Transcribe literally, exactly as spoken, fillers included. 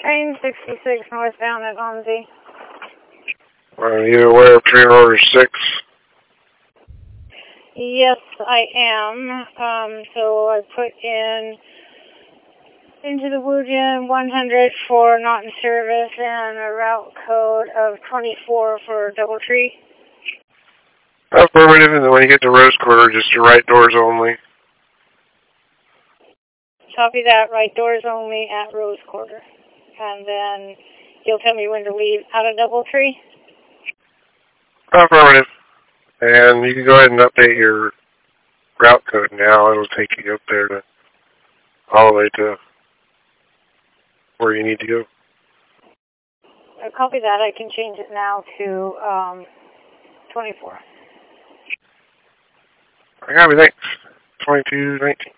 Train sixty-six northbound at Onzi. Are you aware of train order six? Yes, I am. Um, so I put in into the Woojin one hundred for not in service and a route code of twenty-four for Doubletree. Affirmative, and then when you get to Rose Quarter, just your right doors only. Copy that, right doors only at Rose Quarter. And then you'll tell me when to leave out of Doubletree? Affirmative. And you can go ahead and update your route code now. It'll take you up there to all the way to where you need to go. Uh, copy that. I can change it now to um, twenty-four. I got me, thanks. twenty-two nineteen.